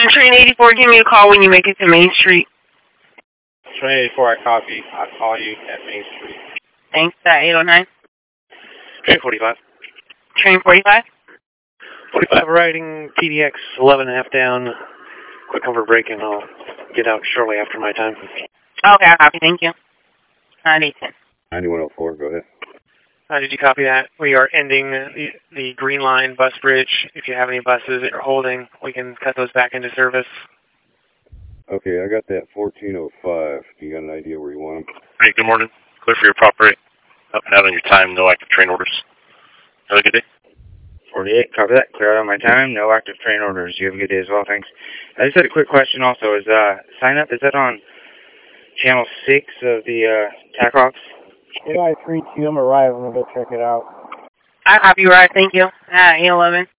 Train 84, give me a call when you make it to Main Street. Train 84, I copy. I'll call you at Main Street. Thanks, 809. Train 45. Train 45? 45 riding TDX 11.5 down. Quick comfort break and I'll get out shortly after my time. Okay, I'll copy. Thank you. 910. 9104, go ahead. Did you copy that? We are ending the Green Line bus bridge. If you have any buses that you're holding, we can cut those back into service. Okay, I got that 1405. Do you got an idea where you want them? Hey, good morning. Clear for your property. Up and out on your time, no active train orders. Have a good day. 48, copy that. Clear out on my time, no active train orders. You have a good day as well, thanks. I just had a quick question also. Is sign up, is that on channel 6 of the TACOX? AI 3Q, I'm arriving. I'm going to go check it out. I'll copy, right? Thank you. 811.